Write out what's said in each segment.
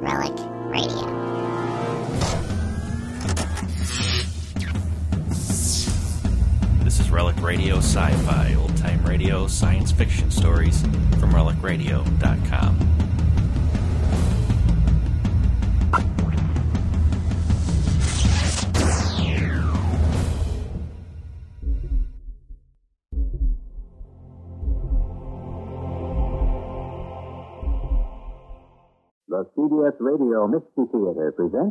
Relic Radio. This is Relic Radio Sci-Fi, old-time radio, science fiction stories from RelicRadio.com. The CBS Radio Mystery Theater presents...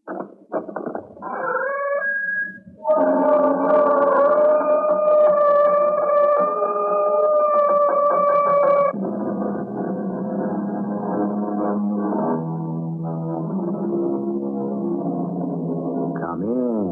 Come in.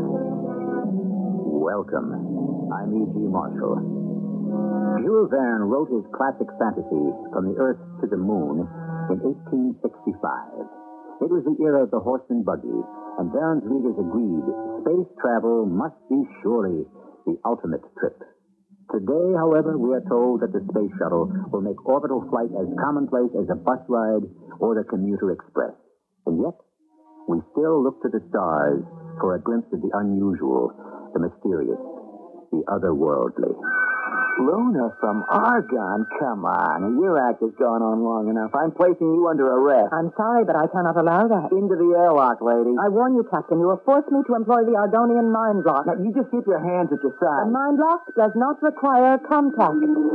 Welcome. I'm E.G. Marshall. Jules Verne wrote his classic fantasy From the Earth to the Moon in 1865. It was the era of the horse and buggy, and Verne's readers agreed space travel must be surely the ultimate trip. Today, however, we are told that the space shuttle will make orbital flight as commonplace as a bus ride or the commuter express. And yet, we still look to the stars for a glimpse of the unusual, the mysterious, the otherworldly. Luna from Argon? Come on. Your act has gone on long enough. I'm placing you under arrest. I'm sorry, but I cannot allow that. Into the airlock, lady. I warn you, Captain, you will force me to employ the Argonian mind lock. Now, you just keep your hands at your The side. mind lock does not require contact.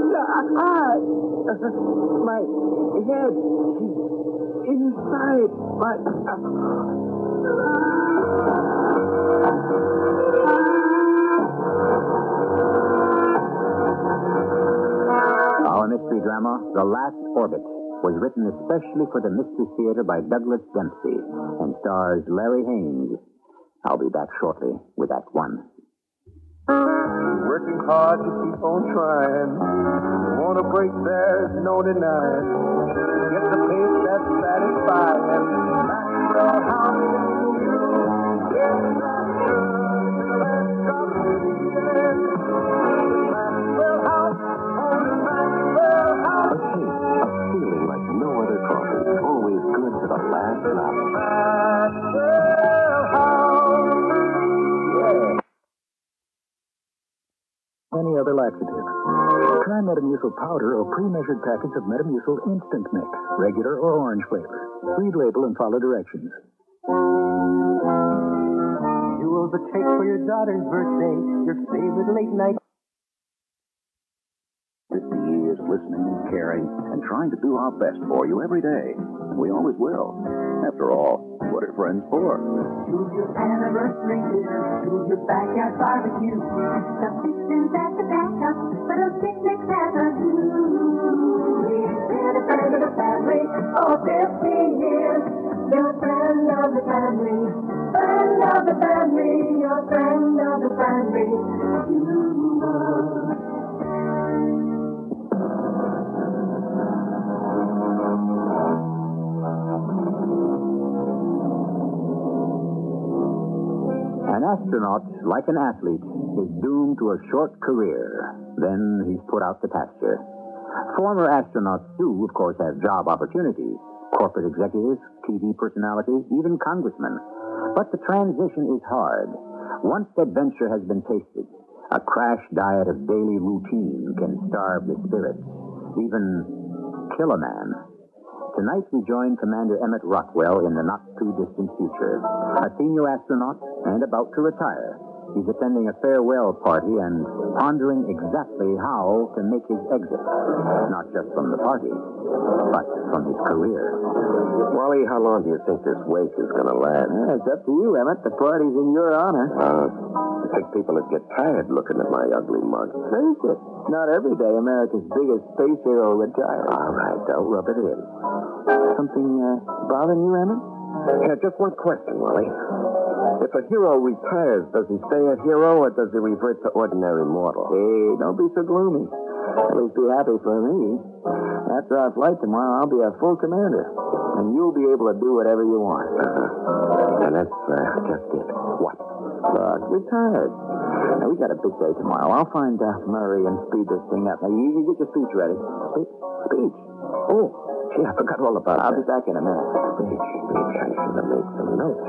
My head. Inside. Our mystery drama, The Last Orbit, was written especially for the Mystery Theater by Douglas Dempsey and stars Larry Haynes. I'll be back shortly with Act One. Working hard to keep on trying. Want to break, there's no denying. Get the pace that's satisfying. Maxwell House. Yes, Maxwell House. Maxwell House. A feeling like no other coffee. Always good to the last drop. Maxwell House. Yeah. Any other laxative. Try Metamucil powder or pre-measured packets of Metamucil Instant Mix, regular or orange flavor. Read label and follow directions. Jewel the cake for your daughter's birthday, your favorite late night. 50 years listening, caring, and trying to do our best for you every day. We always will. After all, what are friends for? To your anniversary dinner, to your backyard barbecue. The fixins at the backup, but those picnics never do. We've been a friend of the family for 50 years. Your friend of the family, friend of the family, your friend of the family. An astronaut, like an athlete, is doomed to a short career. Then he's put out to pasture. Former astronauts, too, of course, have job opportunities. Corporate executives, TV personalities, even congressmen. But the transition is hard. Once adventure has been tasted, a crash diet of daily routine can starve the spirit, even kill a man. Tonight we join Commander Emmett Rockwell in the not-too-distant future. A senior astronaut and about to retire. He's attending a farewell party and pondering exactly how to make his exit. Not just from the party, but from his career. Wally, how long do you think this wake is going to last? It's up to you, Emmett. The party's in your honor. I think people would get tired looking at my ugly mug. Face it. Not every day America's biggest space hero retires. All right, don't rub it in. Something bothering you, Emmett? Yeah, just one question, Wally. If a hero retires, does he stay a hero or does he revert to ordinary mortal? Hey, don't be so gloomy. At least be happy for me. After our flight tomorrow, I'll be a full commander. And you'll be able to do whatever you want. And that's just it. What? Look, you're tired. Now, we got a big day tomorrow. I'll find Murray and speed this thing up. Now, you get your speech ready. Speech? Oh, Gee, I forgot all about I'll that. be back in a minute. Speech. I should have made some notes.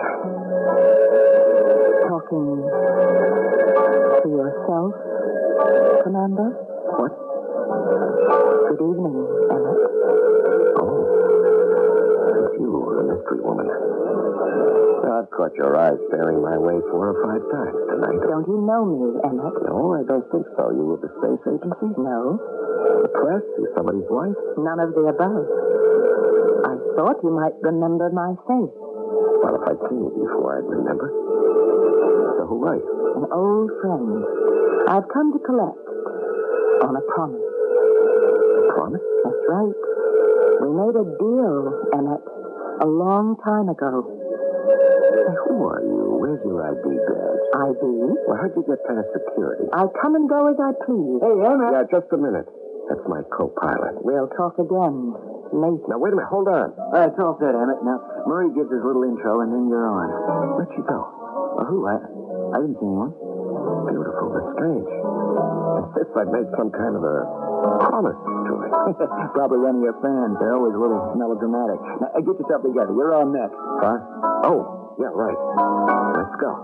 Talking to yourself, Commander? What? Good evening, Emmett. Oh. It's you, the mystery woman. I've caught your eyes staring my way 4 or 5 times tonight. Don't you know me, Emmett? No, I don't think so. You with the space agency? No, The press? You somebody's wife? none of the above. I thought you might remember my face. Well, if I'd seen you before, I'd remember. So who are you? An old friend. I've come to collect on a promise. Promise? That's right. We made a deal, Emmett, a long time ago. Hey, who are you? Where's your ID badge? ID? Well, how'd you get past security? I come and go as I please. Hey, Emmett. Yeah, just a minute. That's my co-pilot. We'll talk again later. Now, wait a minute. Hold on. It's all set, Emmett. Now, Murray gives his little intro, and then you're on. Where'd she go? Who? I didn't see anyone. Beautiful, but strange. As if I'd made some kind of a promise to her. Probably one of your fans. They're always a little melodramatic. Now, get yourself together. You're on next. Huh? Oh, yeah, right. Let's go.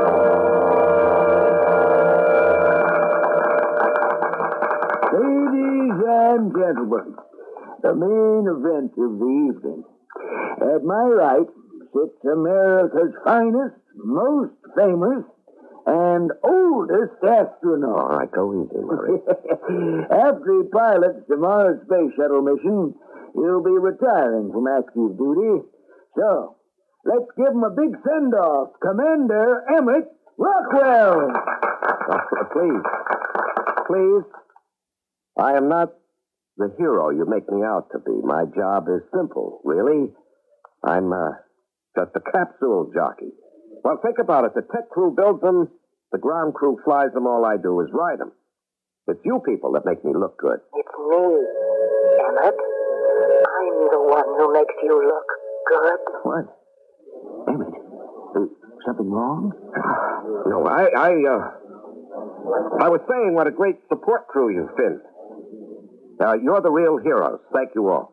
Ladies and gentlemen, the main event of the evening. At my right sits America's finest, most famous, and oldest astronaut. All right, go easy, Murray. After he pilots the Mars Space Shuttle mission, he'll be retiring from active duty. So, let's give him a big send-off. Commander Emmett Rockwell. Please. Please. I am not the hero you make me out to be. My job is simple, really. I'm just a capsule jockey. Well, think about it. The tech crew builds them, the ground crew flies them. All I do is ride them. It's you people that make me look good. It's me, Emmett. I'm the one who makes you look good. What? Emmett, is something wrong? No, I was saying what a great support crew you've been. You're the real heroes. Thank you all.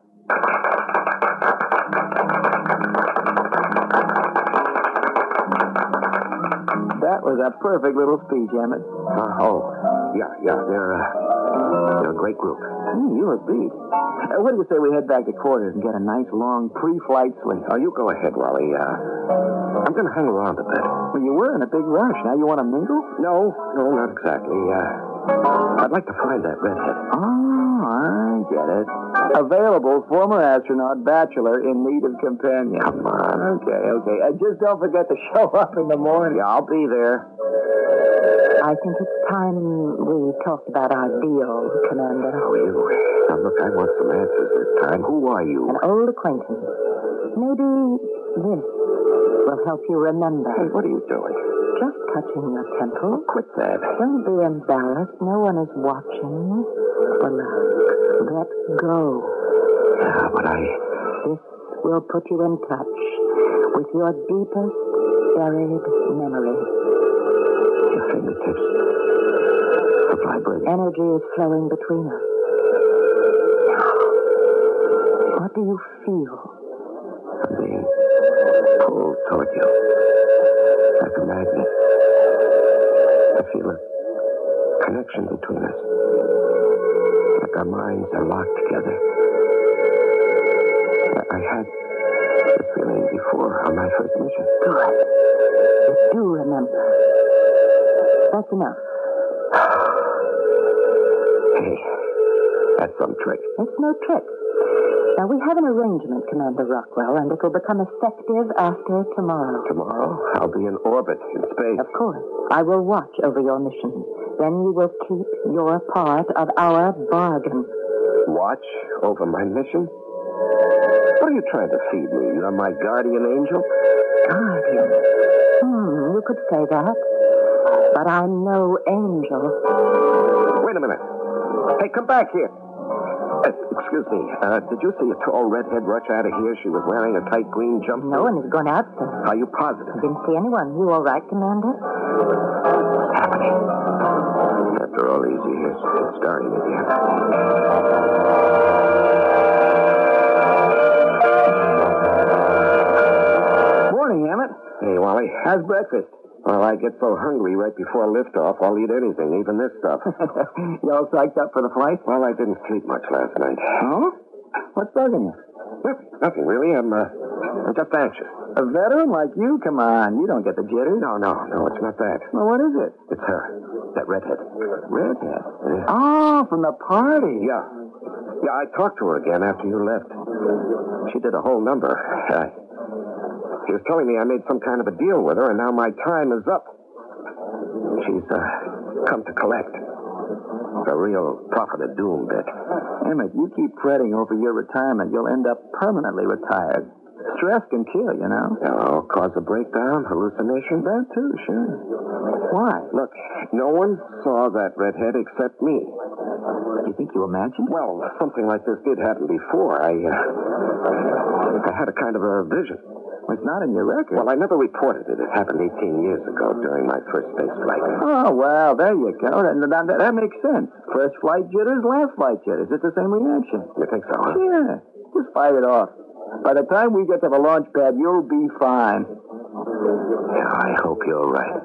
That was a perfect little speech, Emmett. Yeah. They're a great group. You were beat. What do you say we head back to quarters and get a nice long pre-flight sleep? Oh, you go ahead, Wally. I'm going to hang around a bit. Well, you were in a big rush. Now you want to mingle? No, not exactly. I'd like to find that redhead. Oh, I get it. Available former astronaut, bachelor, in need of companion. Come on. Okay. Just don't forget to show up in the morning. Yeah, I'll be there. I think it's time we talked about our deal, Commander. How are you? Now, look, I want some answers this time. Who are you? An old acquaintance. Maybe this will help you remember. Hey, what are you doing? Just touching your temple. Quit that. Don't be embarrassed. No one is watching. Relax. Let go. Yeah, but This will put you in touch with your deepest buried memory. Your fingertips are vibrating. Energy is flowing between us. What do you feel? I'm being pulled toward you like a magnet. I feel a connection between us. Like our minds are locked together. I had this feeling before on my first mission. Good. You do remember. That's enough. Hey, that's some trick. It's no trick. Now, we have an arrangement, Commander Rockwell, and it will become effective after tomorrow. Tomorrow, I'll be in orbit in space. Of course. I will watch over your mission. Then you will keep your part of our bargain. Watch over my mission? What are you trying to feed me? You're my guardian angel? Guardian. You could say that. But I'm no angel. Wait a minute. Hey, come back here. Excuse me. Did you see a tall redhead rush out of here? She was wearing a tight green jumpsuit. No one has gone out, sir. Are you positive? I didn't see anyone. You all right, Commander? What's happening? After all these years, it's starting again. Hey, Wally. How's breakfast? Well, I get so hungry right before liftoff, I'll eat anything, even this stuff. You all psyched up for the flight? Well, I didn't sleep much last night. Oh? What's bugging you? Nothing really. I'm just anxious. A veteran like you? Come on, you don't get the jitters. No, it's not that. Well, what is it? It's her. That redhead. Redhead? Yeah. Oh, from the party. Yeah, I talked to her again after you left. She did a whole number. She was telling me I made some kind of a deal with her, and now my time is up. She's come to collect. The real prophet of doom bit. Emmett, you keep fretting over your retirement, you'll end up permanently retired. Stress can kill, you know. Oh, cause a breakdown, hallucination? That too, sure. Why? Look, no one saw that redhead except me. You think you imagined? Well, something like this did happen before. I had a kind of a vision. It's not in your record. Well, I never reported it. It happened 18 years ago during my first space flight. Oh, well, there you go. That makes sense. First flight jitters, last flight jitters. It's the same reaction. You think so, huh? Yeah. Just fight it off. By the time we get to the launch pad, you'll be fine. Yeah, I hope you're right.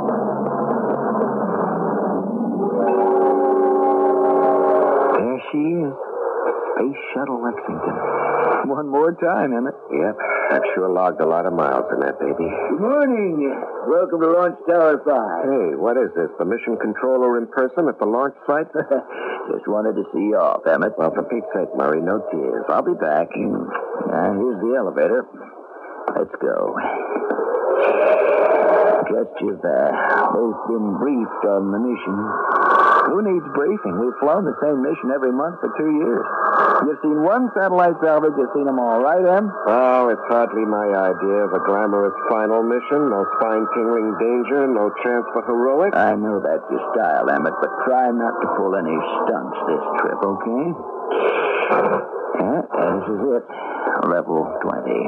There she is. Space Shuttle Lexington. One more time, Emmett. Yep, I've sure logged a lot of miles in that baby. Good morning. Welcome to Launch Tower 5. Hey, what is this? The mission controller in person at the launch site? Just wanted to see you off, Emmett. Well, for Pete's sake, Murray, no tears. I'll be back. Here's the elevator. Let's go. Guess you've both been briefed on the mission. Who needs briefing? We've flown the same mission every month for 2 years. You've seen one satellite salvage, you've seen them all, right, Em? Oh, it's hardly my idea of a glamorous final mission. No spine-tingling danger, no chance for heroics. I know that's your style, Emmett, but try not to pull any stunts this trip, okay? Yeah, this is it. Level 20.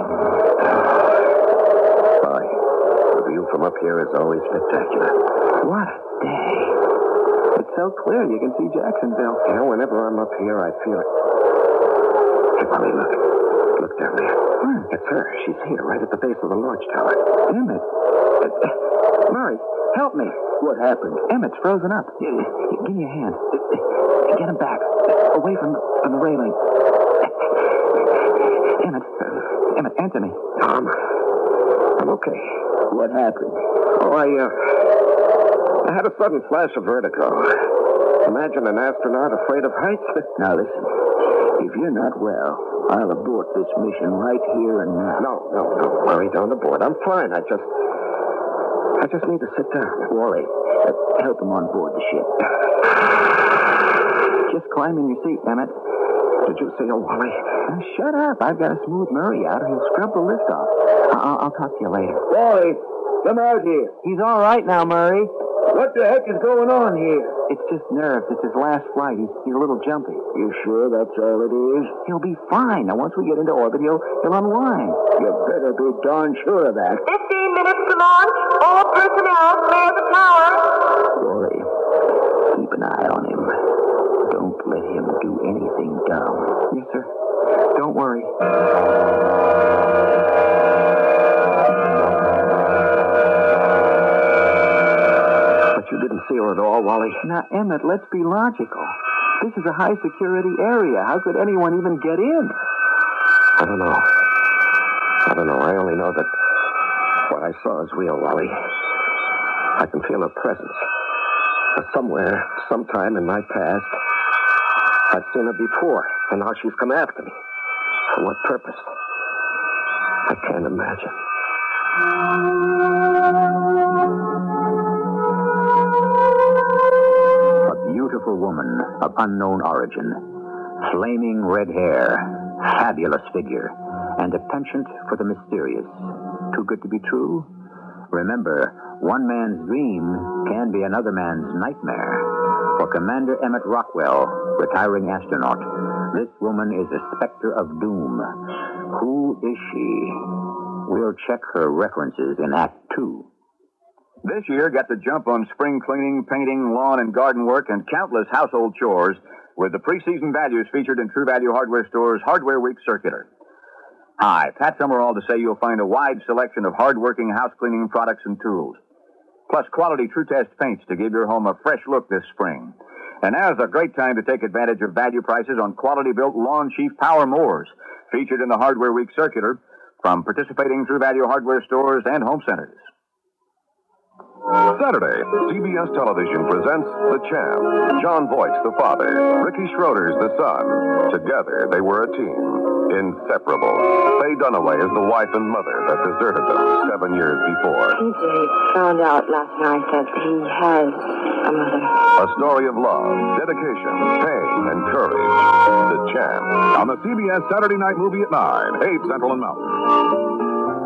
Boy, the view from up here is always spectacular. What a day. It's so clear you can see Jacksonville. You know, whenever I'm up here, I feel it. Hey, Polly, look. Look down there. It's her. She's here, right at the base of the launch tower. Emmett. Murray, help me. What happened? Emmett's frozen up. Give me a hand. Get him back. Away from the railing. Emmett, answer me. I'm okay. What happened? Oh, I had a sudden flash of vertigo. Imagine an astronaut afraid of heights. Now, listen. If you're not well, I'll abort this mission right here and now. No, Murray, don't abort. I'm fine. I just need to sit down. Wally, help him on board the ship. Just climb in your seat, Emmett. Did you say a Wally? Shut up. I've got to smooth Murray out, or he'll scrub the lift off. I'll talk to you later. Wally, come out here. He's all right now, Murray. What the heck is going on here? It's just nerves. It's his last flight. He's a little jumpy. You sure that's all it is? He'll be fine. Now, once we get into orbit, he'll unwind. You better be darn sure of that. 15 minutes to launch. All personnel clear the tower. Wally, keep an eye on him. Don't let him do anything dumb. Yes, sir. Don't worry. But you didn't see her at all, Wally. Now, Emmett, let's be logical. This is a high-security area. How could anyone even get in? I don't know. I only know that what I saw is real, Wally. I can feel her presence. Somewhere, sometime in my past, I've seen her before, and now she's come after me. For what purpose? I can't imagine. A beautiful woman of unknown origin, flaming red hair, fabulous figure, and a penchant for the mysterious. Too good to be true? Remember, one man's dream can be another man's nightmare. For Commander Emmett Rockwell, retiring astronaut, this woman is a specter of doom. Who is she? We'll check her references in Act 2. This year, get the jump on spring cleaning, painting, lawn and garden work, and countless household chores with the preseason values featured in True Value Hardware Store's Hardware Week circular. Hi, Pat Summerall to say you'll find a wide selection of hard-working house-cleaning products and tools, plus quality True Test paints to give your home a fresh look this spring. And now's a great time to take advantage of value prices on quality-built Lawn Chief Power Mowers, featured in the Hardware Week circular from participating True Value hardware stores and home centers. Saturday, CBS Television presents The Champ. John Voight, the father. Ricky Schroeder's the son. Together, they were a team. Inseparable. Faye Dunaway is the wife and mother that deserted them 7 years before. TJ found out last night that he has a mother. A story of love, dedication, pain, and courage. The Champ. On the CBS Saturday night movie at 9, 8 Central and Mountain.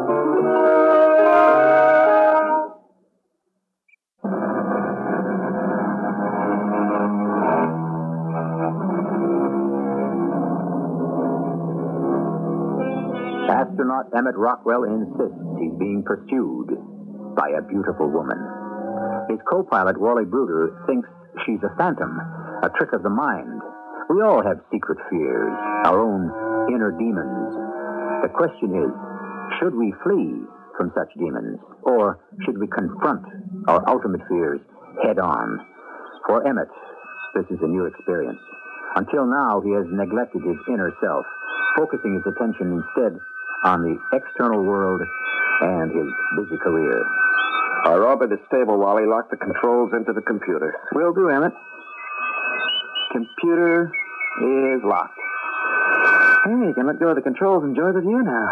Astronaut Emmett Rockwell insists he's being pursued by a beautiful woman. His co-pilot, Wally Bruder, thinks she's a phantom, a trick of the mind. We all have secret fears, our own inner demons. The question is, should we flee from such demons, or should we confront our ultimate fears head on? For Emmett, this is a new experience. Until now, he has neglected his inner self, focusing his attention instead on the external world and his busy career. Our orbit is stable, Wally. Lock the controls into the computer. Will do, Emmett. Computer is locked. Hey, you can let go of the controls and enjoy the view now.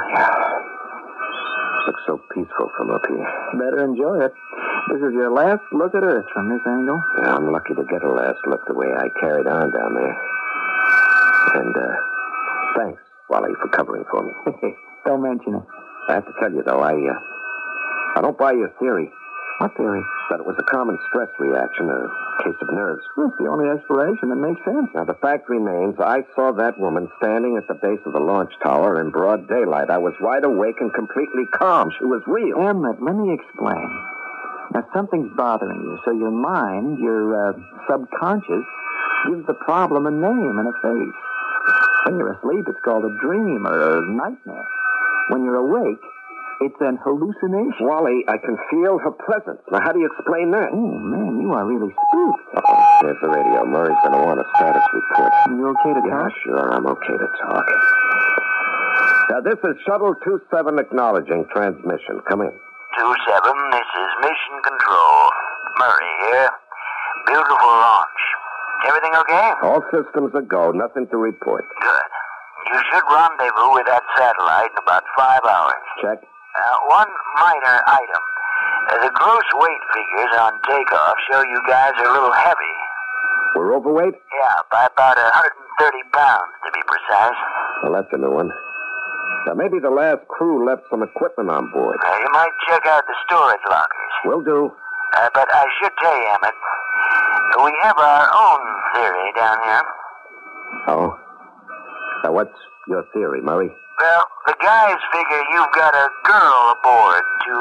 Looks so peaceful from up here. Better enjoy it. This is your last look at Earth from this angle. Yeah, I'm lucky to get a last look the way I carried on down there. And, thanks, Wally, for covering for me. Don't mention it. I have to tell you, though, I don't buy your theory. What theory? That it was a common stress reaction, a case of nerves. That's the only explanation that makes sense. Now, the fact remains, I saw that woman standing at the base of the launch tower in broad daylight. I was wide awake and completely calm. She was real. Emmett, let me explain. Now, something's bothering you, so your mind, your subconscious, gives the problem a name and a face. When you're asleep, it's called a dream or a nightmare. When you're awake, it's an hallucination. Wally, I can feel her presence. Now, how do you explain that? Oh, man, you are really spooked. Uh-oh, there's the radio. Murray's going to want a status report. You okay to talk? Yeah, sure, I'm okay to talk. Now, this is Shuttle 27 acknowledging transmission. Come in. 27, this is Mission Control. Murray here. Beautiful launch. Everything okay? All systems a go. Nothing to report. Good. You should rendezvous with that satellite in about 5 hours. Check. One minor item. The gross weight figures on takeoff show you guys are a little heavy. We're overweight? Yeah, by about 130 pounds, to be precise. Well, that's a new one. Now, maybe the last crew left some equipment on board. You might check out the storage lockers. Will do. But I should tell you, Emmett, we have our own theory down here. Oh? Now, what's your theory, Murray? Well, the guys figure you've got a girl aboard to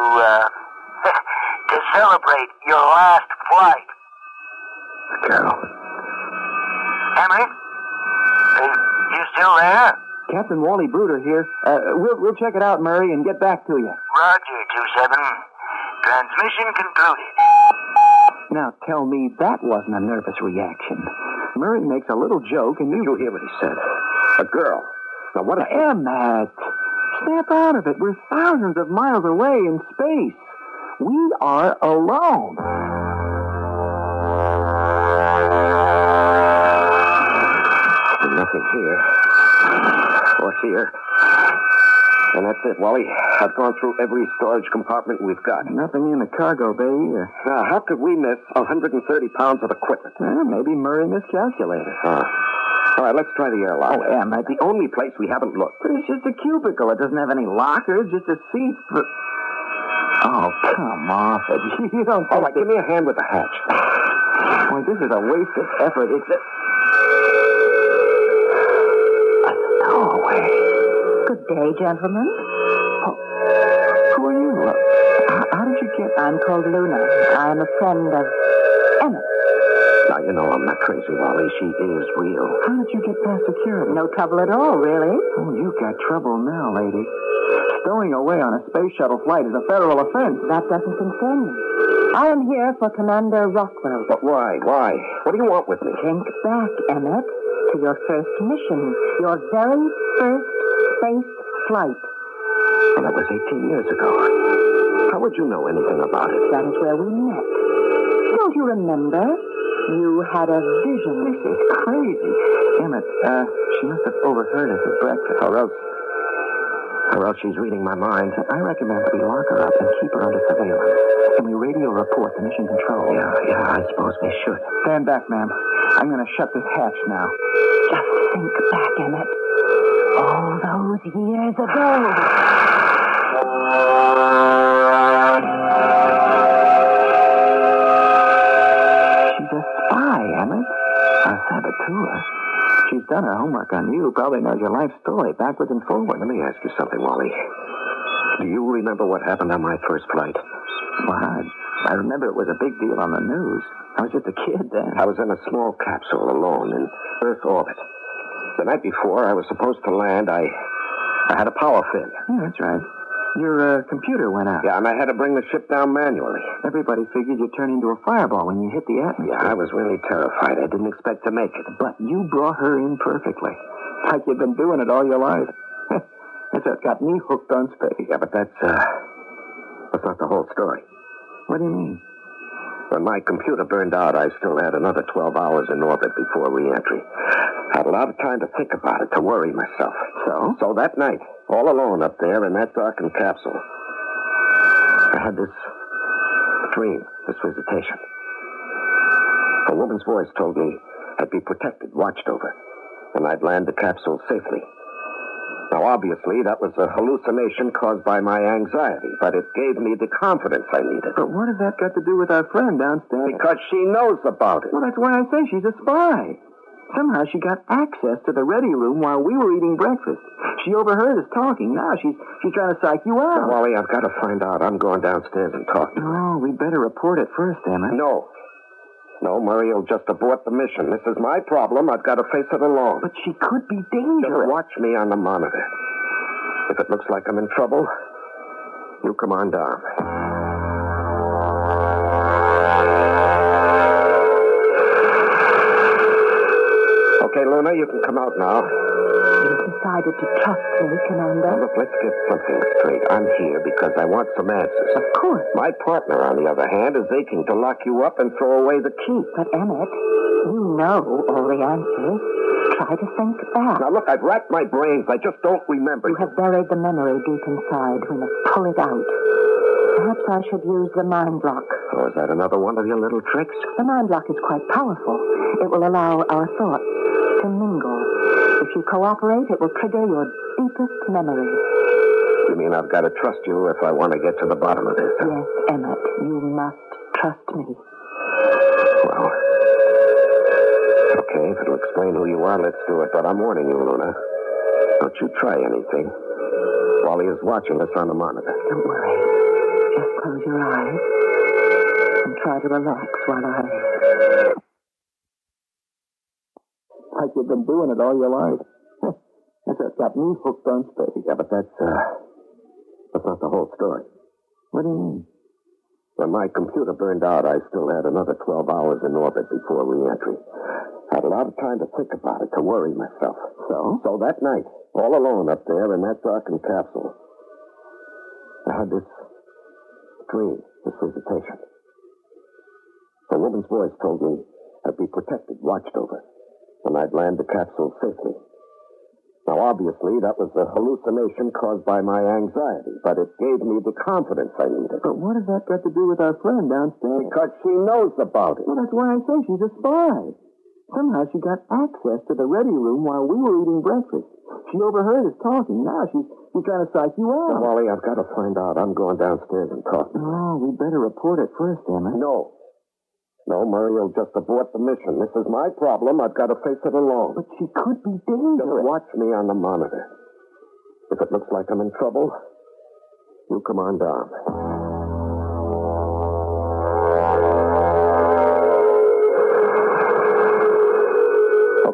celebrate your last flight. A girl? Emmett? You still there? Captain Wally Bruder here. We'll check it out, Murray, and get back to you. Roger, 27. Transmission concluded. Now, tell me that wasn't a nervous reaction. Murray makes a little joke, and you hear what he said. A girl. Now, what if... Emmett, snap out of it. We're thousands of miles away in space. We are alone. Nothing here. Or here. And that's it, Wally. I've gone through every storage compartment we've got. Nothing in the cargo bay either. Now, how could we miss 130 pounds of equipment? Well, maybe Murray miscalculated. All right, let's try the airlock. Oh, Emmett. The only place we haven't looked. But it's just a cubicle. It doesn't have any lockers, just a seat for... Oh, come off it. You don't... All right, give me a hand with the hatch. Boy, this is a waste of effort. It's a... stowaway. Good day, gentlemen. Oh, who are you? How did you get... I'm called Luna. I'm a friend of Emmett. Now, Now, you know I'm not crazy, Wally. She is real. How did you get past security? No trouble at all, really. Oh, you got trouble now, lady. Stowing away on a space shuttle flight is a federal offense. That doesn't concern me. I am here for Commander Rockwell. But why? Why? What do you want with me? Think back, Emmett, to your first mission. Your very first space flight. Well, that was 18 years ago. How would you know anything about it? That is where we met. Don't you remember? You had a vision. This is crazy. Emmett, she must have overheard us at breakfast. Or else she's reading my mind. I recommend we lock her up and keep her under surveillance. Can we radio report to mission control? Yeah, I suppose we should. Stand back, ma'am. I'm going to shut this hatch now. Just think back, Emmett. All those years ago. She's a spy, Emmett. A saboteur. She's done her homework on you. Probably knows your life story backwards and forward. Let me ask you something, Wally. Do you remember what happened on my first flight? Well, I remember it was a big deal on the news. I was just a kid then. I was in a small capsule alone in Earth orbit. The night before I was supposed to land, I had a power failure. Yeah, that's right. Your computer went out. Yeah, and I had to bring the ship down manually. Everybody figured you'd turn into a fireball when you hit the atmosphere. Yeah, I was really terrified. I didn't expect to make it. But you brought her in perfectly. Like you've been doing it all your life. That's what got me hooked on space. Yeah, but that's not the whole story. What do you mean? When my computer burned out, I still had another 12 hours in orbit before re-entry. Had a lot of time to think about it, to worry myself. So that night, all alone up there in that darkened capsule, I had this dream, this visitation. A woman's voice told me I'd be protected, watched over, and I'd land the capsule safely. Now, obviously, that was a hallucination caused by my anxiety, but it gave me the confidence I needed. But what has that got to do with our friend downstairs? Because she knows about it. Well, that's why I say she's a spy. Somehow she got access to the ready room while we were eating breakfast. She overheard us talking. Now she's trying to psych you out. Wally, I've got to find out. I'm going downstairs and talk to her. Oh, we'd better report it first, Emma. No, Murray will just abort the mission. This is my problem. I've got to face it alone. But she could be dangerous. Just watch me on the monitor. If it looks like I'm in trouble, you come on down. Okay, Luna, you can come out now. You've decided to trust me, Commander. Now, look, let's get something straight. I'm here because I want some answers. Of course. My partner, on the other hand, is aching to lock you up and throw away the key. But, Emmett, you know all the answers. Try to think back. Now, look, I've racked my brains. I just don't remember. You have buried the memory deep inside. We must pull it out. Perhaps I should use the mind lock. Oh, is that another one of your little tricks? The mind lock is quite powerful. It will allow our thoughts to mingle. If you cooperate, it will trigger your deepest memories. You mean I've got to trust you if I want to get to the bottom of this? Yes, Emmett, you must trust me. Well, okay, if it'll explain who you are, let's do it. But I'm warning you, Luna. Don't you try anything. Wally is watching us on the monitor. Don't worry. Just close your eyes and try to relax while I... Like you've been doing it all your life. That's what got me hooked on space. Yeah, but that's not the whole story. What do you mean? When my computer burned out, I still had another 12 hours in orbit before re-entry. Had a lot of time to think about it, to worry myself. So that night, all alone up there in that darkened capsule, I had this dream, this visitation. A woman's voice told me I'd be protected, watched over, and I'd land the capsule safely. Now, obviously, that was a hallucination caused by my anxiety, but it gave me the confidence I needed. But what has that got to do with our friend downstairs? Because she knows about it. Well, that's why I say she's a spy. Somehow she got access to the ready room while we were eating breakfast. She overheard us talking. Now she's trying to psych you out. Wally, I've got to find out. I'm going downstairs and talk to her. Oh, we'd better report it first, Emma. No, Murray will just abort the mission. This is my problem. I've got to face it alone. But she could be dangerous. Just watch me on the monitor. If it looks like I'm in trouble, you come on down.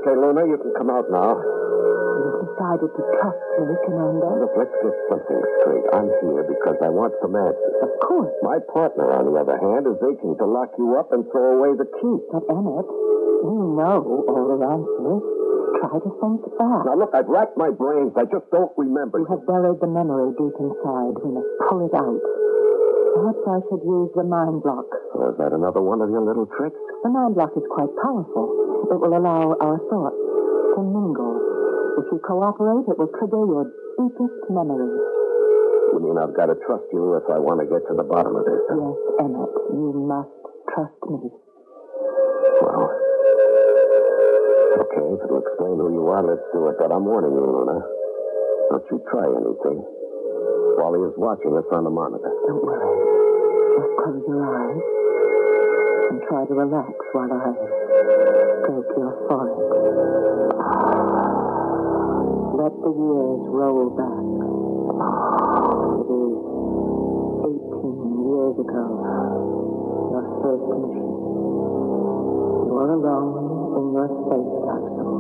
Okay, Luna, you can come out now. You've decided to trust me, Commander. Look, let's get something straight. I'm here because I want some answers. Of course. My partner, on the other hand, is aching to lock you up and throw away the key. But, Emmett, you know all the answers. Try to think back. Now, look, I've racked my brains. I just don't remember. You have buried the memory deep inside. We must pull it out. Perhaps I should use the mind block. Oh, is that another one of your little tricks? The mind block is quite powerful. It will allow our thoughts to mingle. If you cooperate, it will trigger your deepest memories. You mean I've got to trust you if I want to get to the bottom of this? Huh? Yes, Emmett, you must trust me. Well, okay, if it'll explain who you are, let's do it. But I'm warning you, Luna. Don't you try anything. Wally is watching us on the monitor. Don't worry. Just close your eyes and try to relax while I stroke your forehead. Let the years roll back. It is 18 years ago. Your first mission. You are alone in your space capsule.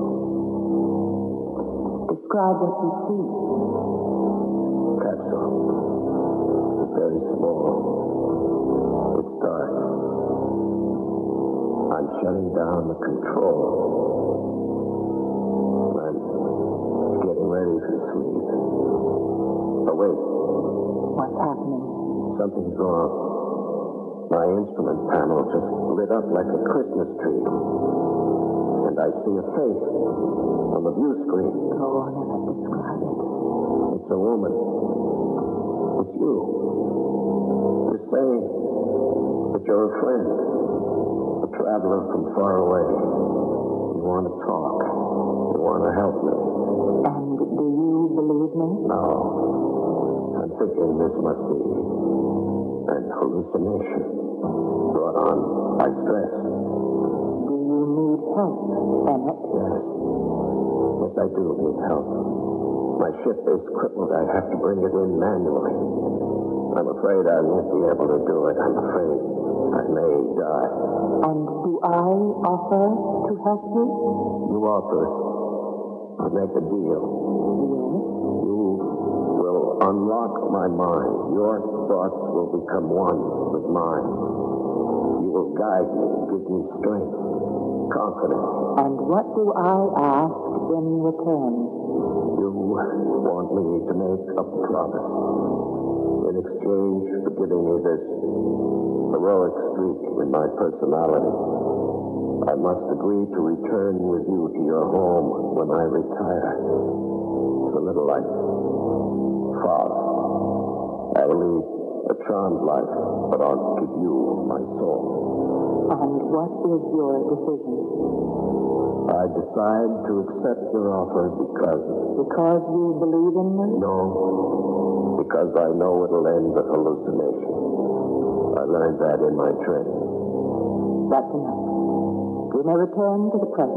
Describe what you see. Capsule. It's very small. It's dark. I'm shutting down the controls. I'm getting ready for sleep. Oh, wait. What's happening? Something's wrong. My instrument panel just lit up like a Christmas tree. And I see a face on the view screen. Go on and describe it. It's a woman. It's you. You're saying that you're a friend. A traveler from far away. You want to talk. You want to help me. And do you believe me? No. I'm thinking this must be an hallucination brought on by stress. Do you need help, Emmett? Yes. Yes, I do need help. My ship is crippled. I have to bring it in manually. I'm afraid I won't be able to do it. I'm afraid I may die. And do I offer to help you? You offer to make a deal. Yes. You will unlock my mind. Your thoughts will become one with mine. You will guide me, give me strength, confidence. And what do I ask in return? You want me to make a promise. In exchange for giving me this heroic streak in my personality, I must agree to return with you to your home when I retire. It's a little like Faust. I will lead a charmed life, but I'll give you my soul. And what is your decision? I decide to accept your offer because... Because you believe in me? No, because I know it'll end the hallucination. I learned that in my training. That's enough. We may return to the present.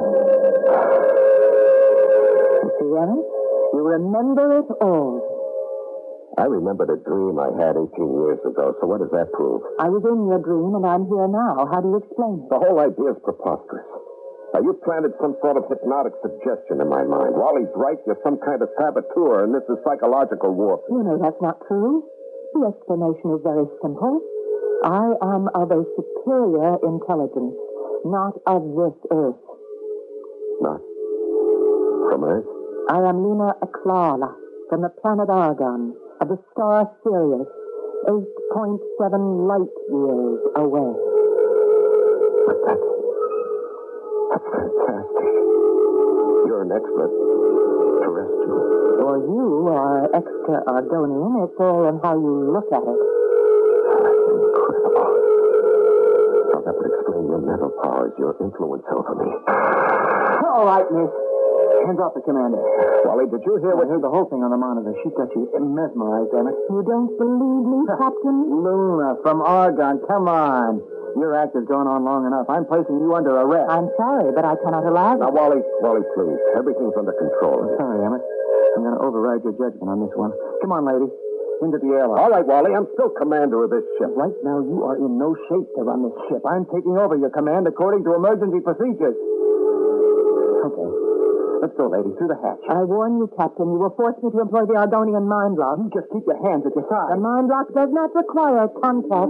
You see, Emmett? You remember it all. I remembered a dream I had 18 years ago, so what does that prove? I was in your dream, and I'm here now. How do you explain it? The whole idea is preposterous. Now, you planted some sort of hypnotic suggestion in my mind. Wally's right, you're some kind of saboteur, and this is psychological warfare. You know that's not true. The explanation is very simple. I am of a superior intelligence, not of this Earth. Not from Earth? I am Luna Eklala, from the planet Argon, of the star Sirius, 8.7 light years away. But that's fantastic. You're an extraterrestrial. Or you are extra Argonian. It's all in how you look at it. That's incredible. Now, that would explain your mental powers, your influence over me. All right, miss. Hands off the commander. Wally, did you hear I heard the whole thing on the monitor. She got you mesmerized, Emmett. You don't believe me, Captain? Luna, from Argon, come on. Your act has gone on long enough. I'm placing you under arrest. I'm sorry, but I cannot allow Now, it. Wally, please. Everything's under control. Sorry, Emmett. I'm going to override your judgment on this one. Come on, lady. Into the airlock. All right, Wally, I'm still commander of this ship. Right now, you are in no shape to run this ship. I'm taking over your command according to emergency procedures. Let's go, lady, through the hatch. I warn you, Captain, you will force me to employ the Argonian mind lock. You just keep your hands at your The sides. mind lock does not require contact.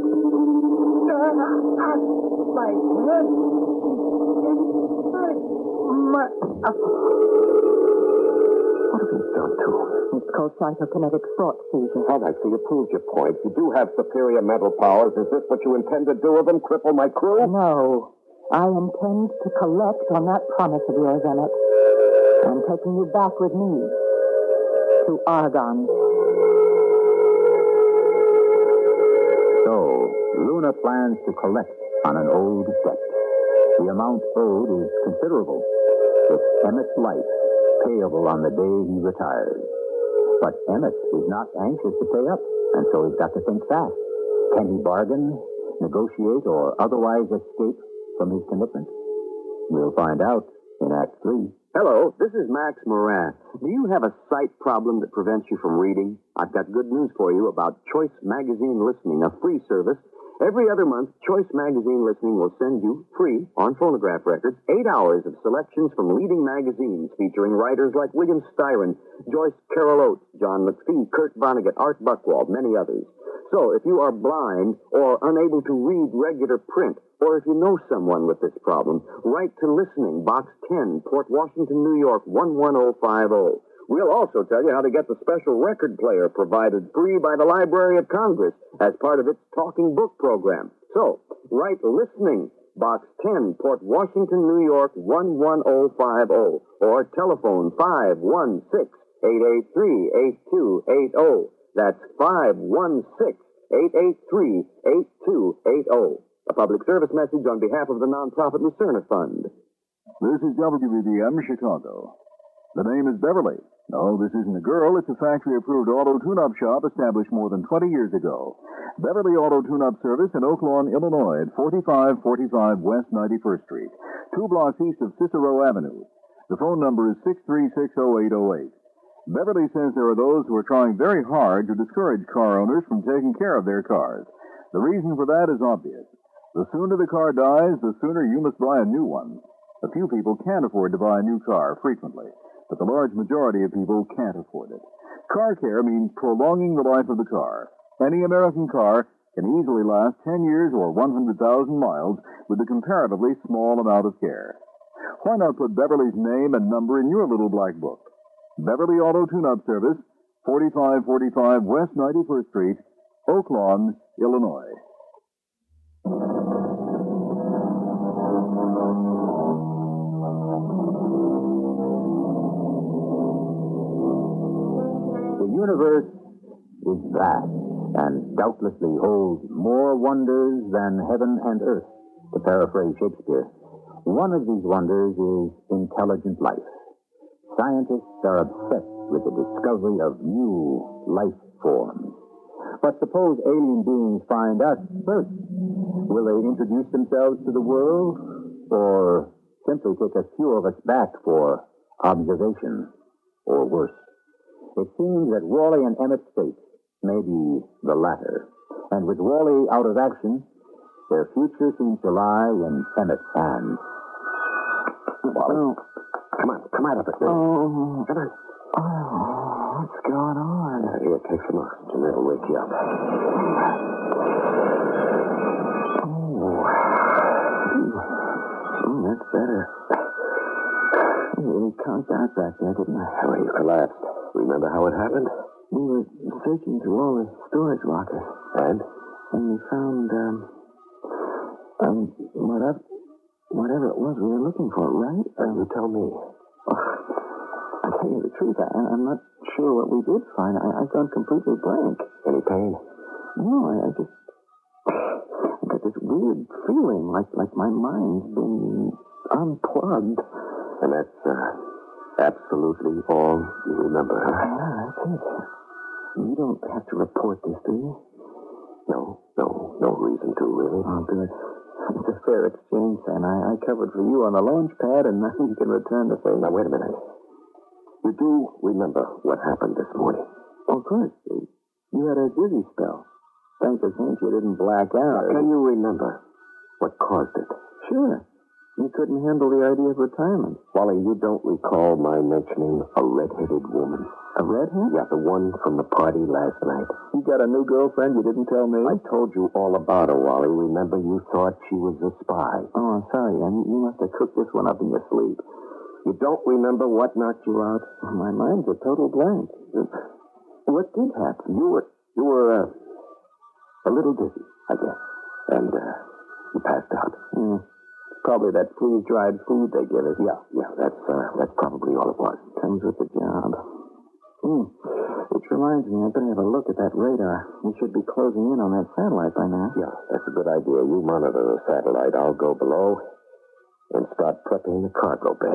My head. What have you done to him? It's called psychokinetic thought seizure. All right, so you proved your point. You do have superior mental powers. Is this what you intend to do with him? Cripple my crew? No. I intend to collect on that promise of yours, Emmett. I'm taking you back with me to Argon. So, Luna plans to collect on an old debt. The amount owed is considerable. It's Emmett's life, payable on the day he retires. But Emmett is not anxious to pay up, and so he's got to think fast. Can he bargain, negotiate, or otherwise escape from his commitment? We'll find out in Act 3. Hello, this is Max Moran. Do you have a sight problem that prevents you from reading? I've got good news for you about Choice Magazine Listening, a free service. Every other month, Choice Magazine Listening will send you, free, on phonograph records, 8 hours of selections from leading magazines featuring writers like William Styron, Joyce Carol Oates, John McPhee, Kurt Vonnegut, Art Buchwald, many others. So, if you are blind or unable to read regular print, or if you know someone with this problem, write to Listening, Box 10, Port Washington, New York, 11050. We'll also tell you how to get the special record player provided free by the Library of Congress as part of its Talking Book program. So, write Listening, Box 10, Port Washington, New York, 11050, or telephone 516-883-8280. That's 516-883-8280. A public service message on behalf of the nonprofit Lucerna Fund. This is WBDM Chicago. The name is Beverly. No, this isn't a girl. It's a factory-approved auto tune-up shop established more than 20 years ago. Beverly Auto Tune-Up Service in Oak Lawn, Illinois at 4545 West 91st Street, 2 blocks east of Cicero Avenue. The phone number is 6360808. Beverly says there are those who are trying very hard to discourage car owners from taking care of their cars. The reason for that is obvious. The sooner the car dies, the sooner you must buy a new one. A few people can't afford to buy a new car frequently, but the large majority of people can't afford it. Car care means prolonging the life of the car. Any American car can easily last 10 years or 100,000 miles with a comparatively small amount of care. Why not put Beverly's name and number in your little black book? Beverly Auto Tune-Up Service, 4545 West 91st Street, Oak Lawn, Illinois. The universe is vast and doubtlessly holds more wonders than heaven and earth, to paraphrase Shakespeare. One of these wonders is intelligent life. Scientists are obsessed with the discovery of new life forms. But suppose alien beings find us first. Will they introduce themselves to the world, or simply take a few of us back for observation, or worse? It seems that Wally and Emmett's fate may be the latter. And with Wally out of action, their future seems to lie in Emmett's hands. Wally, come out of it. Oh. Come on. Oh, what's going on? Here, take some oxygen. It'll wake you up. That's better. We really conked out back there, didn't I? Well, you collapsed. Remember how it happened? We were searching through all the storage lockers. And? And we found, whatever it was we were looking for, right? You tell me. I tell you the truth, I'm not sure what we did find. I've gone completely blank. Any pain? No, I got this weird feeling like my mind's been unplugged. And that's absolutely all you remember. Yeah, that's it. You don't have to report this, do you? No reason to, really. Oh, good. It's a fair exchange, then. I covered for you on the launch pad, and now you can return the favor. Now, wait a minute. You do remember what happened this morning? Oh, of course. You had a dizzy spell. Thank the saints you didn't black out. Now, can you remember what caused it? Sure. You couldn't handle the idea of retirement. Wally, you don't recall my mentioning a red-headed woman. A redhead? Yeah, the one from the party last night. You got a new girlfriend you didn't tell me? I told you all about her, Wally. Remember, you thought she was a spy. Oh, I'm sorry. You must have cooked this one up in your sleep. You don't remember what knocked you out? My mind's a total blank. What did happen? You were a little dizzy, I guess. And, you passed out. Probably that freeze-dried food they give us. Yeah, that's probably all it was. Comes with the job. Which reminds me, I better have a look at that radar. We should be closing in on that satellite by now. Yeah, that's a good idea. You monitor the satellite. I'll go below and start prepping the cargo bay.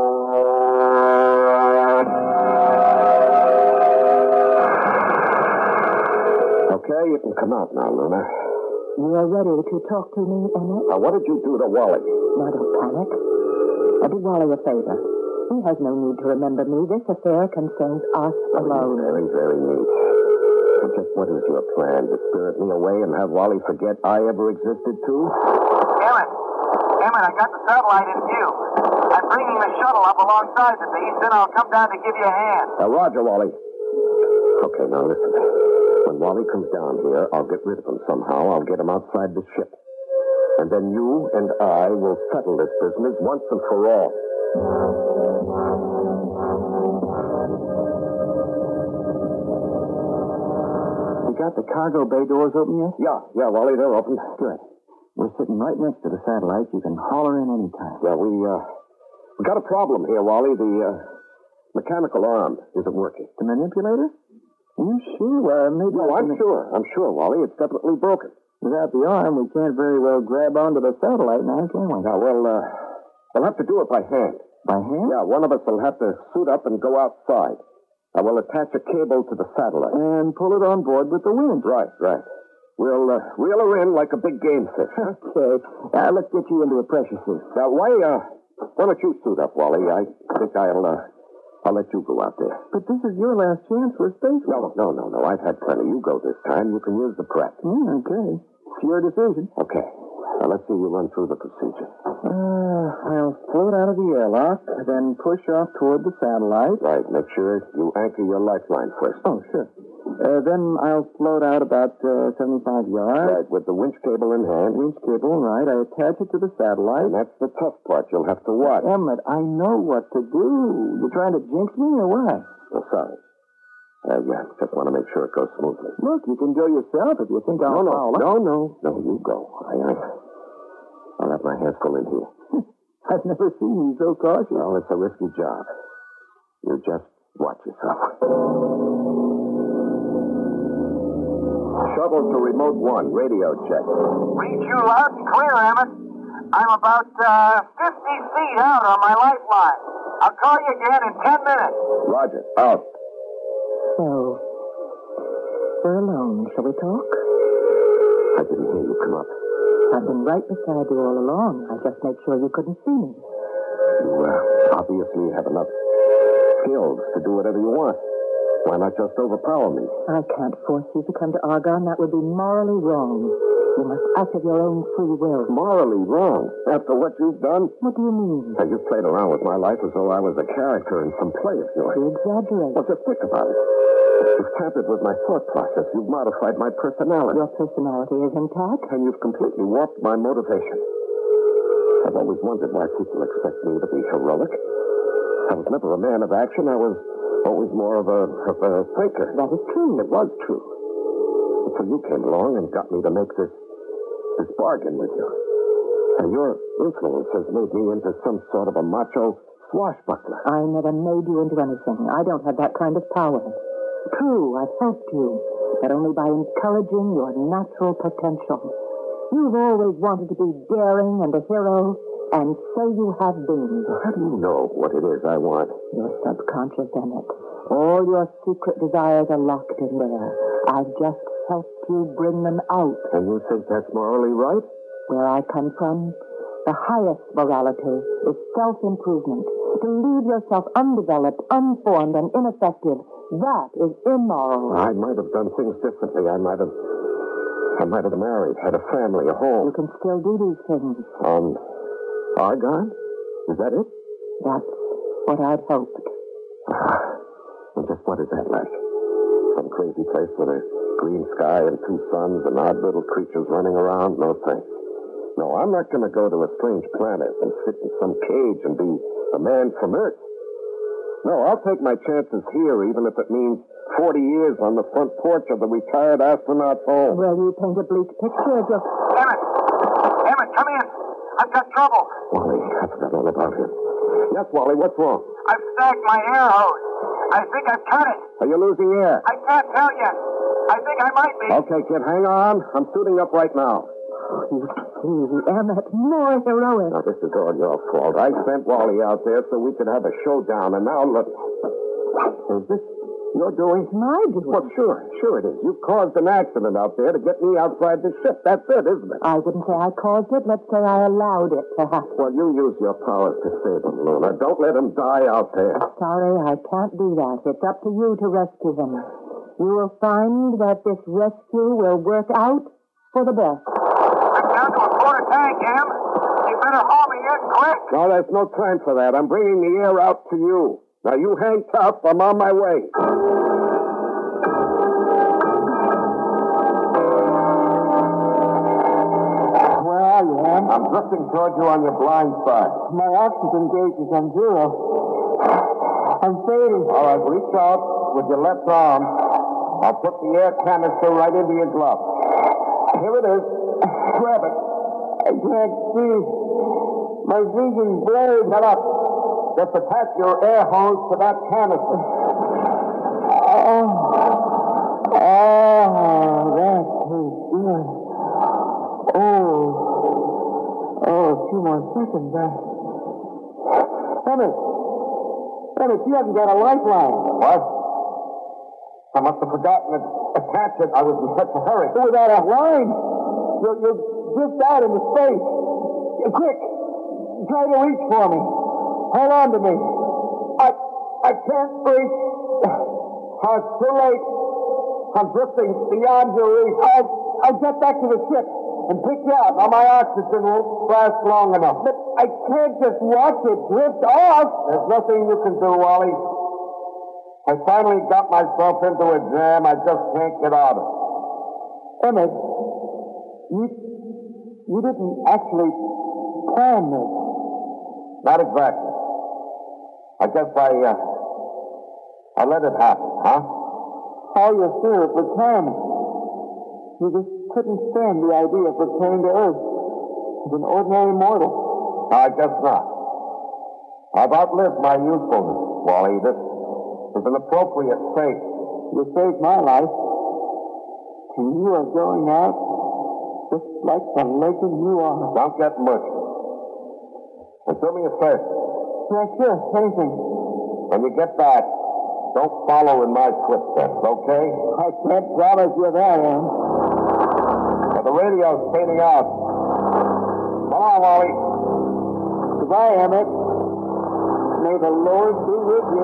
Okay, you can come out now, Luna. You are ready to talk to me, Emmett? Now, what did you do to Wally? Now, don't panic. I did Wally a favor. He has no need to remember me. This affair concerns us alone. Very, very neat. But just what is your plan? To spirit me away and have Wally forget I ever existed, too? Emmett, I got the satellite in view. I'm bringing the shuttle up alongside the beast, then I'll come down to give you a hand. Roger, Wally. Okay, now listen. When Wally comes down here, I'll get rid of him somehow. I'll get him outside the ship. And then you and I will settle this business once and for all. You got the cargo bay doors open yet? Yeah, Wally, they're open. Good. We're sitting right next to the satellite. You can holler in any time. Yeah, we got a problem here, Wally. The mechanical arm isn't working. The manipulator? Are you sure? Maybe. No, I'm sure, Wally. It's definitely broken. Without the arm, we can't very well grab onto the satellite now, can we? Yeah, well, we'll have to do it by hand. By hand? Yeah, one of us will have to suit up and go outside. I will attach a cable to the satellite. And pull it on board with the wind. Right. We'll reel her in like a big game fish. Okay. Now, let's get you into a pressure suit. Now, why don't you suit up, Wally? I think I'll let you go out there. But this is your last chance for a space. No. I've had plenty. You go this time. You can use the prep. Okay. It's your decision. Okay. Now, let's see you run through the procedure. I'll float out of the airlock, then push off toward the satellite. Right. Make sure you anchor your lifeline first. Oh, sure. Then I'll float out about 75 yards. Right, with the winch cable in hand. Winch cable, right. I attach it to the satellite. And that's the tough part. You'll have to watch. Emmett, I know what to do. You trying to jinx me or what? Oh, sorry. Yeah, just want to make sure it goes smoothly. Look, you can go yourself if you think I'll foul up. No, you go. I'll have my hands full in here. I've never seen you so cautious. Well, it's a risky job. You just watch yourself. Shuttle to remote 1, radio check. Read you loud and clear, Emmett. I'm about 50 feet out on my lifeline. I'll call you again in 10 minutes. Roger. Out. So, we're alone. Shall we talk? I didn't hear you come up. I've been right beside you all along. I just made sure you couldn't see me. You obviously have enough skills to do whatever you want. Why not just overpower me? I can't force you to come to Argonne. That would be morally wrong. You must act of your own free will. Morally wrong? After what you've done? What do you mean? Now, you've played around with my life as though I was a character in some play of yours. You exaggerate. Well, just think about it. You've tampered with my thought process. You've modified my personality. Your personality is intact? And you've completely warped my motivation. I've always wondered why people expect me to be heroic. I was never a man of action. I was always more of a thinker. That is true. It was true. Until you came along and got me to make this bargain with you. And your influence has made me into some sort of a macho swashbuckler. I never made you into anything. I don't have that kind of power. True, I've helped you, but only by encouraging your natural potential. You've always wanted to be daring and a hero, and so you have been. How do you know what it is I want? Your subconscious, Emmett. All your secret desires are locked in there. I've just helped you bring them out. And you think that's morally right? Where I come from, the highest morality is self-improvement. To leave yourself undeveloped, unformed, and ineffective, that is immoral. I might have done things differently. I might have married, had a family, a home. You can still do these things. On Argon? Is that it? That's what I'd hoped. And just what is that like? Some crazy place with a green sky and two suns and odd little creatures running around? No thanks. No, I'm not going to go to a strange planet and sit in some cage and be a man from Earth. No, I'll take my chances here, even if it means 40 years on the front porch of the retired astronaut's home. Well, you paint a bleak picture of your... Emmett, come in. I've got trouble. Wally, I forgot all about him. Yes, Wally, what's wrong? I've snagged my air hose. I think I've cut it. Are you losing air? I can't tell you. I think I might be. Okay, kid, hang on. I'm suiting up right now. Emmett, more heroic. Now, this is all your fault. I sent Wally out there so we could have a showdown, and now look. Is this your doing? My doing? Well, sure it is. You caused an accident out there to get me outside the ship. That's it, isn't it? I wouldn't say I caused it. Let's say I allowed it to happen. Well, you use your powers to save him, Luna. Don't let him die out there. Sorry, I can't do that. It's up to you to rescue him. You will find that this rescue will work out for the best. I'm down to a quarter tank, Em. You better haul me in quick. No, there's no time for that. I'm bringing the air out to you. Now, you hang tough. I'm on my way. Where are you, Em? I'm drifting toward you on your blind side. My oxygen gauge is on zero. I'm fading. All right, reach out with your left arm. I'll put the air canister right into your glove. Here it is. Grab it. I can't see. My vision's blurred. Shut up. Just attach your air hose to that canister. That tastes good. A few more seconds. Emmett, you haven't got a lifeline. What? I must have forgotten to attach it. I was in such a hurry. Without a line, you'll drift out into space. Quick, try to reach for me. Hold on to me. I can't reach. It's too late. I'm drifting beyond your reach. I'll get back to the ship and pick you up. Now, my oxygen won't last long enough. But I can't just watch it drift off. There's nothing you can do, Wally. I finally got myself into a jam I just can't get out of. Emmett, you didn't actually plan this. Not exactly. I guess I let it happen, huh? All your fear of retirement. You just couldn't stand the idea of returning to Earth as an ordinary mortal. I guess not. I've outlived my usefulness, Wally. This is an appropriate fate. You saved my life. And you are going out just like the legend you are. Don't get mushy. And do me a favor. Yeah, sure. Anything. When you get back, don't follow in my footsteps, okay? I can't promise you that, Em. But the radio's fading out. Come on, Wally. Goodbye, Emmett. May the Lord be with you.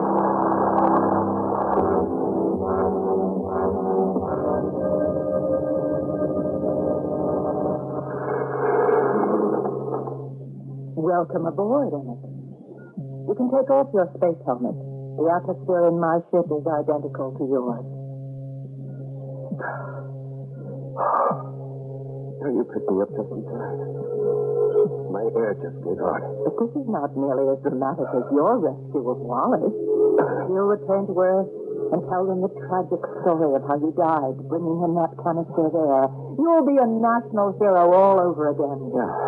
Welcome aboard, Emmett. You can take off your space helmet. The atmosphere in my ship is identical to yours. You picked me up just in time. My air just gave out. But this is not nearly as dramatic as your rescue of Wallace. You'll return to Earth and tell them the tragic story of how you died, bringing him that canister of air. You'll be a national hero all over again.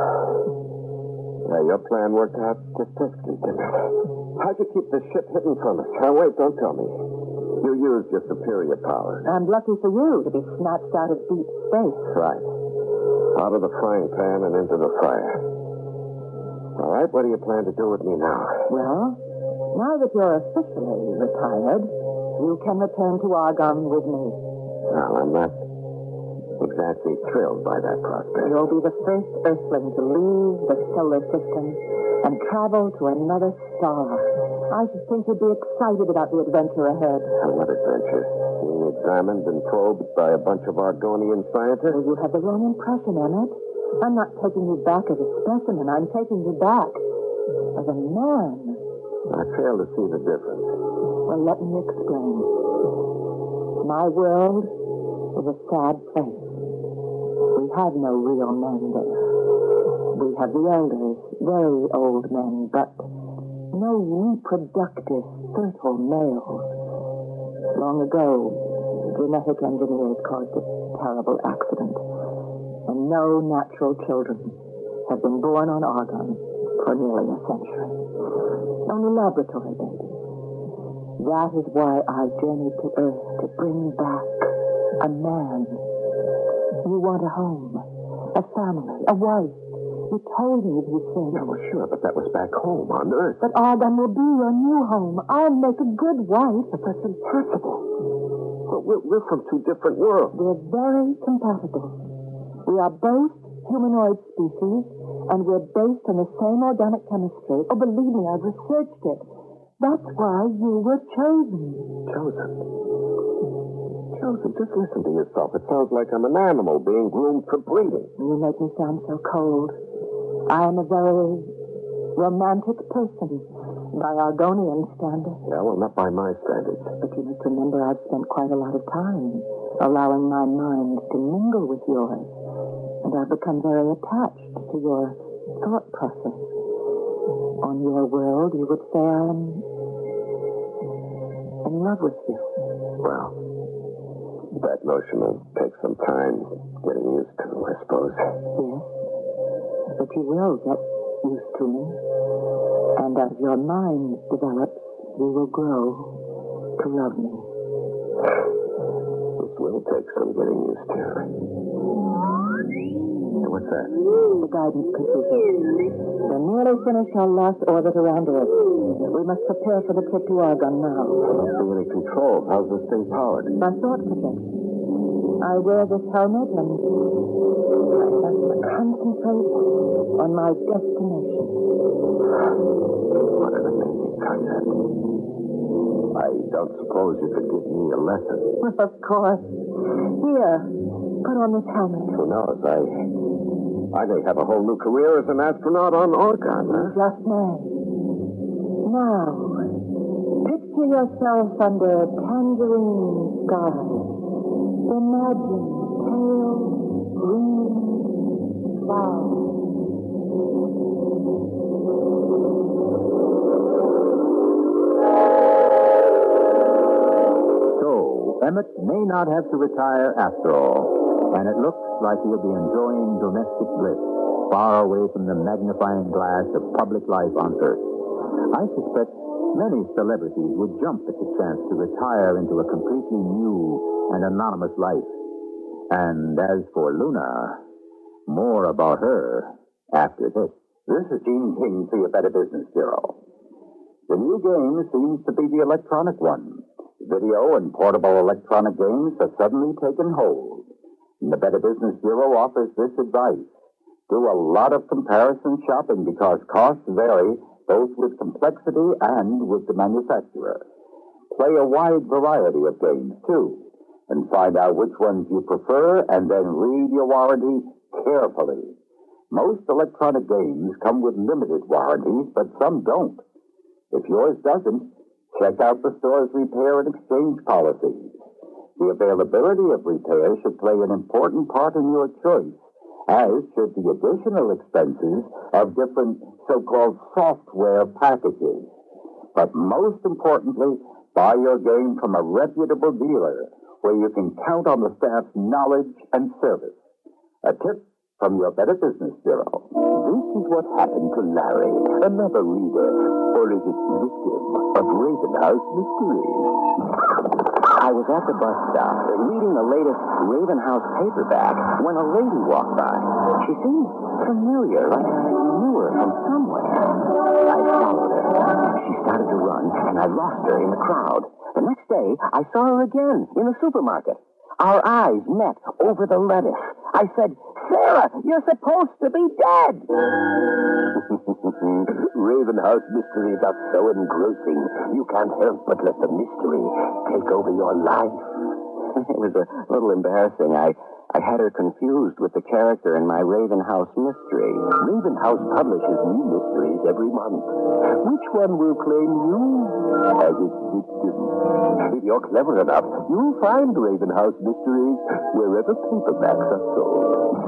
Yeah, your plan worked out just perfectly, didn't it? How'd you keep the ship hidden from us? Now, wait, don't tell me. You used your superior powers. And lucky for you to be snatched out of deep space. Right. Out of the frying pan and into the fire. All right, what do you plan to do with me now? Well, now that you're officially retired, you can return to Argon with me. Well, I'm not exactly thrilled by that prospect. You'll be the first Earthling to leave the solar system and travel to another star. I should think you'd be excited about the adventure ahead. What adventure? Being examined and probed by a bunch of Argonian scientists? Well, you have the wrong impression, Emmett. I'm not taking you back as a specimen. I'm taking you back as a man. I fail to see the difference. Well, let me explain. My world is a sad place. We have no real men there. We have the elders, very old men, but no reproductive, fertile males. Long ago, genetic engineers caused a terrible accident, and no natural children have been born on Argon for nearly a century. Only laboratory babies. That is why I journeyed to Earth to bring back a man. You want a home, a family, a wife. You told me these things. Yeah, well, sure, but that was back home on Earth. But Argon will be your new home. I'll make a good wife. But that's impossible. Well, we're from two different worlds. We're very compatible. We are both humanoid species, and we're based on the same organic chemistry. Oh, believe me, I've researched it. That's why you were chosen. Chosen? Chosen? Just listen to yourself. It sounds like I'm an animal being groomed for breeding. You make me sound so cold. I am a very romantic person by Argonian standards. Yeah, well, not by my standards. But you must remember I've spent quite a lot of time allowing my mind to mingle with yours. And I've become very attached to your thought process. On your world, you would say I'm in love with you. Well, that notion will take some time getting used to, I suppose. Yes. But you will get used to me. And as your mind develops, you will grow to love me. This will take some getting used to. What's that? The guidance computers. They're nearly finished our last orbit around Earth. We must prepare for the trip to Argon now. I don't see any controls. How's this thing powered? My thought projection. I wear this helmet and I have to concentrate on my destination. What an amazing concept. I don't suppose you could give me a lesson. Of course. Here, put on this helmet. Who knows? I may have a whole new career as an astronaut on Argon, huh? Just may. Now, picture yourself under tangerine skies. Imagine pale green clouds. So, Emmett may not have to retire after all, and it looks like he'll be enjoying domestic bliss, far away from the magnifying glass of public life on Earth. I suspect many celebrities would jump at the chance to retire into a completely new and anonymous life. And as for Luna, more about her after this. This is Gene King for your Better Business Bureau. The new game seems to be the electronic one. Video and portable electronic games have suddenly taken hold. And the Better Business Bureau offers this advice. Do a lot of comparison shopping because costs vary both with complexity and with the manufacturer. Play a wide variety of games, too, and find out which ones you prefer and then read your warranty carefully. Most electronic games come with limited warranties, but some don't. If yours doesn't, check out the store's repair and exchange policies. The availability of repairs should play an important part in your choice, as should the additional expenses of different so-called software packages. But most importantly, buy your game from a reputable dealer where you can count on the staff's knowledge and service. A tip from your Better Business Bureau. This is what happened to Larry, another reader, or is it victim of Raven House Mysteries? I was at the bus stop reading the latest Raven House paperback when a lady walked by. She seemed familiar, like I knew her from somewhere. I followed her. She started to run, and I lost her in the crowd. The next day, I saw her again in the supermarket. Our eyes met over the lettuce. I said, "Sarah, you're supposed to be dead." Raven House Mysteries are so engrossing, you can't help but let the mystery take over your life. It was a little embarrassing. I I had her confused with the character in my Raven House mystery. Raven House publishes new mysteries every month. Which one will claim you as its victim? If you're clever enough, you'll find Raven House mysteries wherever paperbacks are sold.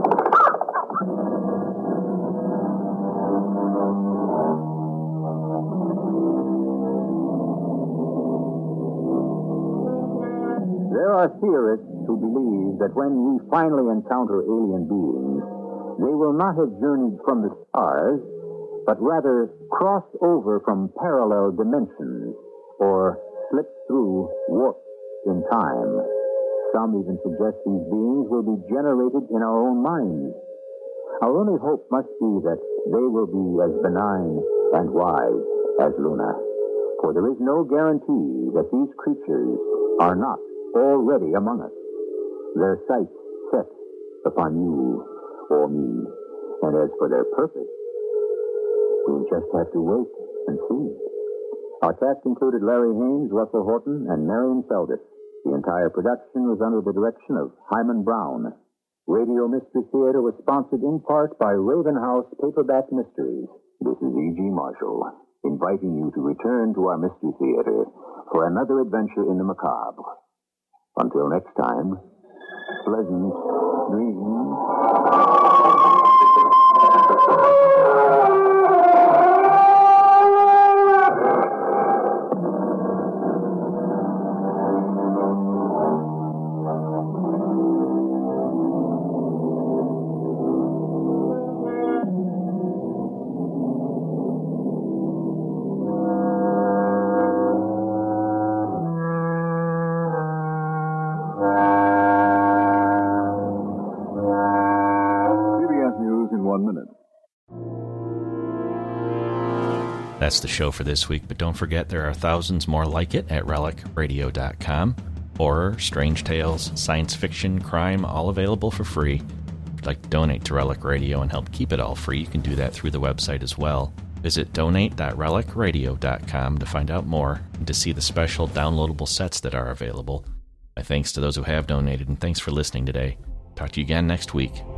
There are theorists who believe that when we finally encounter alien beings, they will not have journeyed from the stars, but rather cross over from parallel dimensions or slip through warps in time. Some even suggest these beings will be generated in our own minds. Our only hope must be that they will be as benign and wise as Luna, for there is no guarantee that these creatures are not already among us, their sights set upon you or me. And as for their purpose, we'll just have to wait and see. Our cast included Larry Haynes, Russell Horton, and Marion Feldis. The entire production was under the direction of Hyman Brown. Radio Mystery Theater was sponsored in part by Raven House Paperback Mysteries. This is E.G. Marshall, inviting you to return to our Mystery Theater for another adventure in the macabre. Until next time, pleasant dreams. That's the show for this week, but don't forget there are thousands more like it at relicradio.com. Horror, strange tales, science fiction, crime, all available for free. If you'd like to donate to Relic Radio and help keep it all free, you can do that through the website as well. Visit donate.relicradio.com to find out more and to see the special downloadable sets that are available. My thanks to those who have donated, and thanks for listening today. Talk to you again next week.